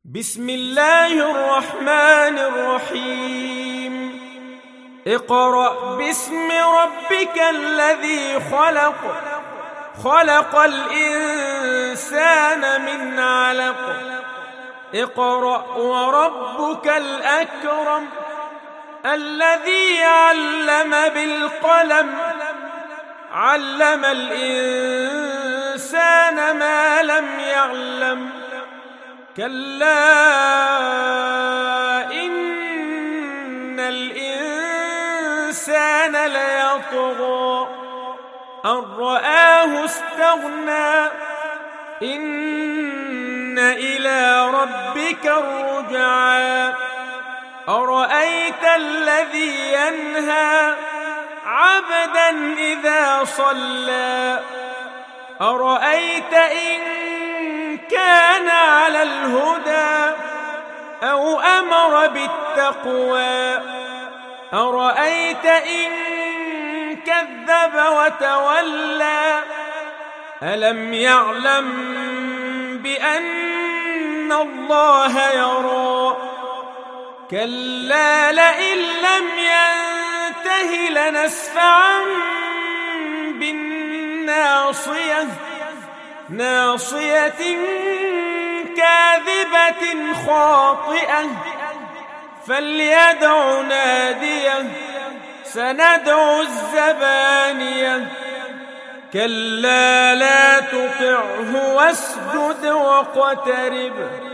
بسم الله الرحمن الرحيم. اقرأ باسم ربك الذي خلق، خلق الإنسان من علق. اقرأ وربك الأكرم الذي علم بالقلم، علم الإنسان ما لم يعلم. كلا إن الإنسان ليطغى أن رآه استغنى، إن إلى ربك الرجعى. أرأيت الذي ينهى عبدا إذا صلى، أرأيت إن كان على الهدى أو أمر بالتقوى، أرأيت إن كذب وتولى. ألم يعلم بأن الله يرى. كلا لئن لم ينته لنسفعا بالناصية، ناصية كاذبة خاطئة، فليدع ناديه سندع الزبانية. كلا لا تطعه واسجد واقترب.